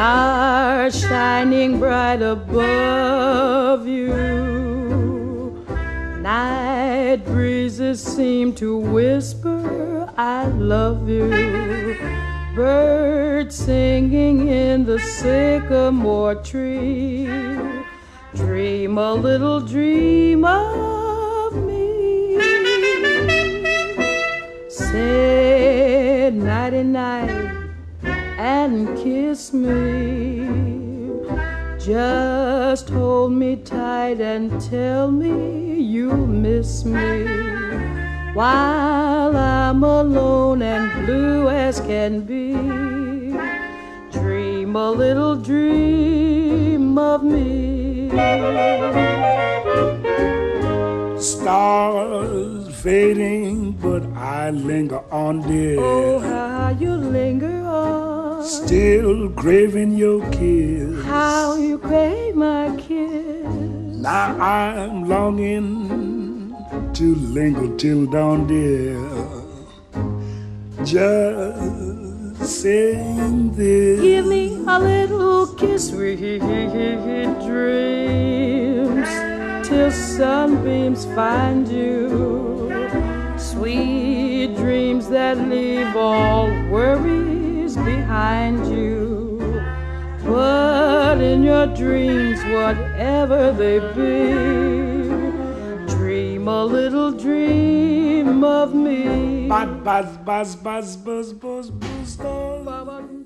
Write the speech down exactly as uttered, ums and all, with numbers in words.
stars shining bright above you. Night breezes seem to whisper, I love you. Birds singing in the sycamore tree. Dream a little dream of me. Say nighty-night and kiss me. Just hold me tight and tell me you'll miss me. While I'm alone and blue as can be, dream a little dream of me. Stars fading, but I linger on, dear. Oh, how you linger on. Still craving your kiss. How you crave my kiss. Now I'm longing to linger till dawn, dear. Just saying this. Give me a little kiss, sweet dreams, till sunbeams find you. Sweet dreams that leave all worries behind you. But in your dreams, whatever they be, dream a little dream of me. Buzz, buzz, buzz, buzz, buzz, buzz, buzz, buzz.